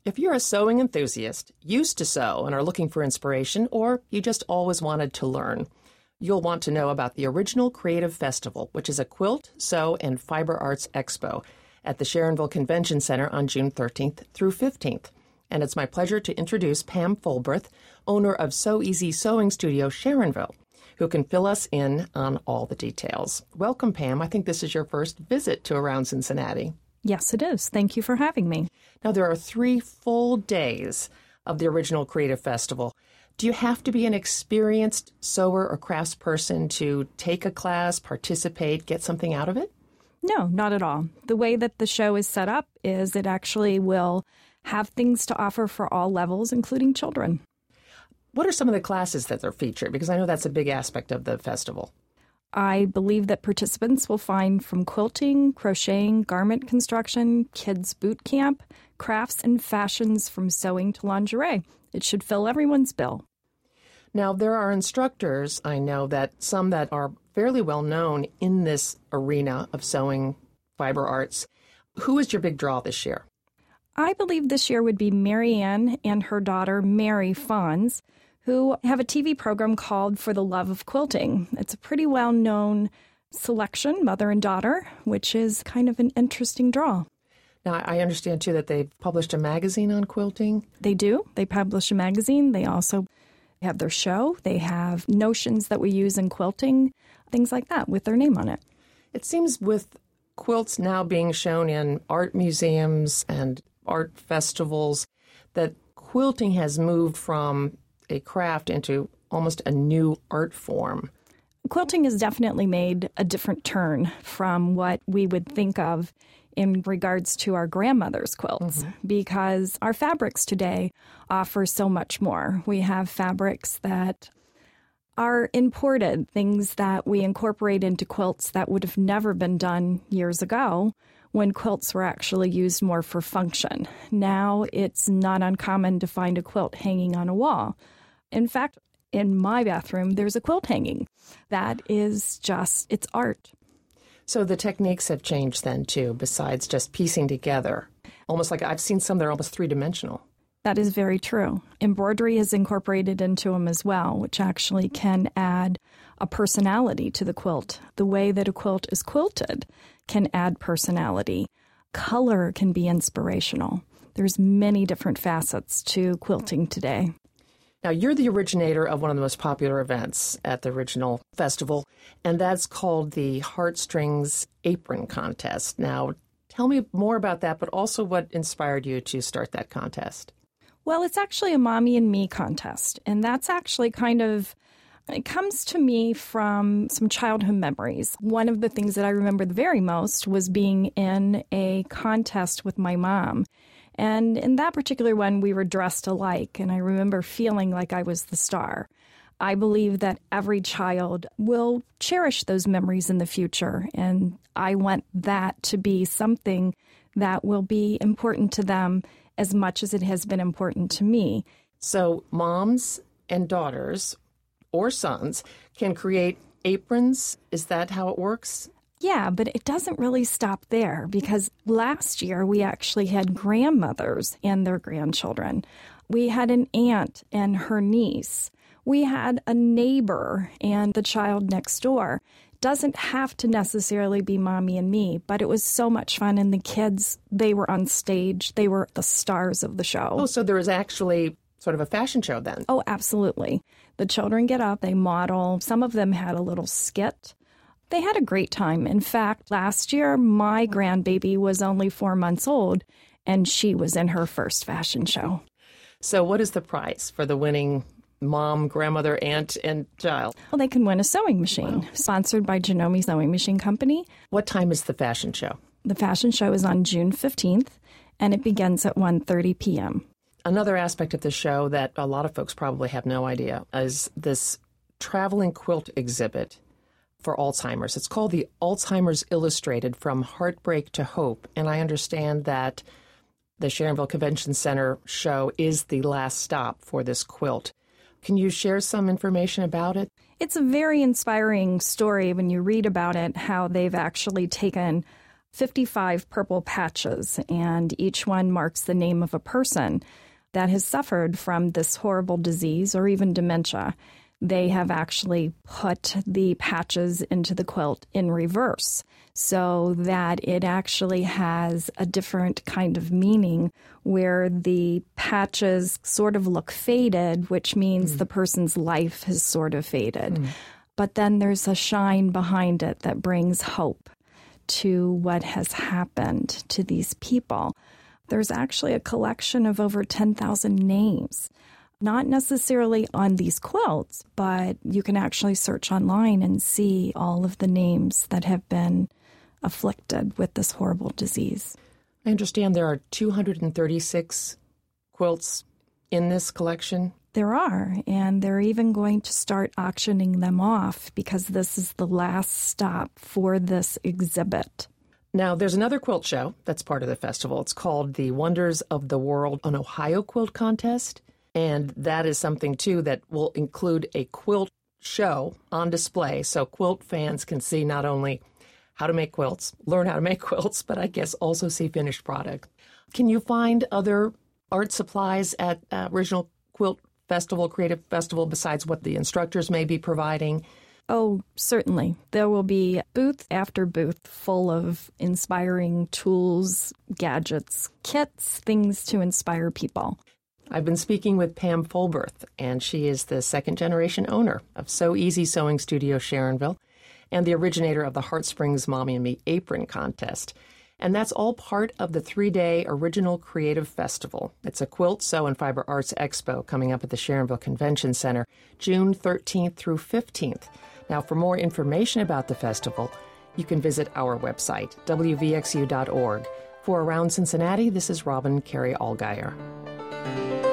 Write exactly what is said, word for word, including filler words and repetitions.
If you're a sewing enthusiast, used to sew and are looking for inspiration, or you just always wanted to learn, you'll want to know about the Original Creative Festival, which is a quilt, sew, and fiber arts expo at the Sharonville Convention Center on June thirteenth through fifteenth. And it's my pleasure to introduce Pam Fulbreth, owner of Sew Easy Sewing Studio Sharonville, who can fill us in on all the details. Welcome, Pam. I think this is your first visit to Around Cincinnati. Yes, it is. Thank you for having me. Now, there are three full days of the Original Creative Festival. Do you have to be an experienced sewer or craftsperson to take a class, participate, get something out of it? No, not at all. The way that the show is set up is it actually will have things to offer for all levels, including children. What are some of the classes that are featured? Because I know that's a big aspect of the festival. I believe that participants will find from quilting, crocheting, garment construction, kids boot camp, crafts, and fashions from sewing to lingerie. It should fill everyone's bill. Now, there are instructors, I know, that some that are fairly well known in this arena of sewing fiber arts. Who is your big draw this year? I believe this year would be Marianne and her daughter, Mary Fons, who have a T V program called For the Love of Quilting. It's a pretty well-known selection, mother and daughter, which is kind of an interesting draw. Now, I understand, too, that they've published a magazine on quilting. They do. They publish a magazine. They also have their show. They have notions that we use in quilting, things like that, with their name on it. It seems with quilts now being shown in art museums and art festivals that quilting has moved from a craft into almost a new art form. Quilting has definitely made a different turn from what we would think of in regards to our grandmother's quilts, mm-hmm. because our fabrics today offer so much more. We have fabrics that are imported, things that we incorporate into quilts that would have never been done years ago when quilts were actually used more for function. Now it's not uncommon to find a quilt hanging on a wall. In fact, in my bathroom, there's a quilt hanging. That is just, it's art. So the techniques have changed then, too, besides just piecing together. Almost like I've seen some that are almost three-dimensional. That is very true. Embroidery is incorporated into them as well, which actually can add a personality to the quilt. The way that a quilt is quilted can add personality. Color can be inspirational. There's many different facets to quilting today. Now, you're the originator of one of the most popular events at the Original Festival, and that's called the Heartstrings Apron Contest. Now, tell me more about that, but also what inspired you to start that contest. Well, it's actually a mommy and me contest, and that's actually kind of, it comes to me from some childhood memories. One of the things that I remember the very most was being in a contest with my mom. And in that particular one, we were dressed alike, and I remember feeling like I was the star. I believe that every child will cherish those memories in the future, and I want that to be something that will be important to them as much as it has been important to me. So moms and daughters or sons can create aprons. Is that how it works? Yeah, but it doesn't really stop there, because last year we actually had grandmothers and their grandchildren. We had an aunt and her niece. We had a neighbor and the child next door. Doesn't have to necessarily be mommy and me, but it was so much fun. And the kids, they were on stage. They were the stars of the show. Oh, so there was actually sort of a fashion show then. Oh, absolutely. The children get up, they model. Some of them had a little skit. They had a great time. In fact, last year, my grandbaby was only four months old, and she was in her first fashion show. So what is the prize for the winning mom, grandmother, aunt, and child? Well, they can win a sewing machine, wow. sponsored by Janome Sewing Machine Company. What time is the fashion show? The fashion show is on June fifteenth, and it begins at one thirty p.m. Another aspect of the show that a lot of folks probably have no idea is this traveling quilt exhibit for Alzheimer's. It's called the Alzheimer's Illustrated From Heartbreak to Hope, and I understand that the Sharonville Convention Center show is the last stop for this quilt. Can you share some information about it? It's a very inspiring story when you read about it, how they've actually taken fifty-five purple patches, and each one marks the name of a person that has suffered from this horrible disease or even dementia. They have actually put the patches into the quilt in reverse so that it actually has a different kind of meaning where the patches sort of look faded, which means mm. the person's life has sort of faded. Mm. But then there's a shine behind it that brings hope to what has happened to these people. There's actually a collection of over ten thousand names. Not necessarily on these quilts, but you can actually search online and see all of the names that have been afflicted with this horrible disease. I understand there are two hundred thirty-six quilts in this collection. There are, and they're even going to start auctioning them off because this is the last stop for this exhibit. Now, there's another quilt show that's part of the festival. It's called the Wonders of the World, an Ohio Quilt Contest. And that is something, too, that will include a quilt show on display so quilt fans can see not only how to make quilts, learn how to make quilts, but I guess also see finished product. Can you find other art supplies at uh, Original Quilt Festival, Creative Festival, besides what the instructors may be providing? Oh, certainly. There will be booth after booth full of inspiring tools, gadgets, kits, things to inspire people. I've been speaking with Pam Fulberth, and she is the second-generation owner of Sew Easy Sewing Studio Sharonville and the originator of the Heart Springs Mommy and Me Apron Contest. And that's all part of the three-day Original Creative Festival. It's a quilt, sew, and fiber arts expo coming up at the Sharonville Convention Center, June thirteenth through fifteenth. Now, for more information about the festival, you can visit our website, w v x u dot org. For Around Cincinnati, this is Robin Carey Allgaier.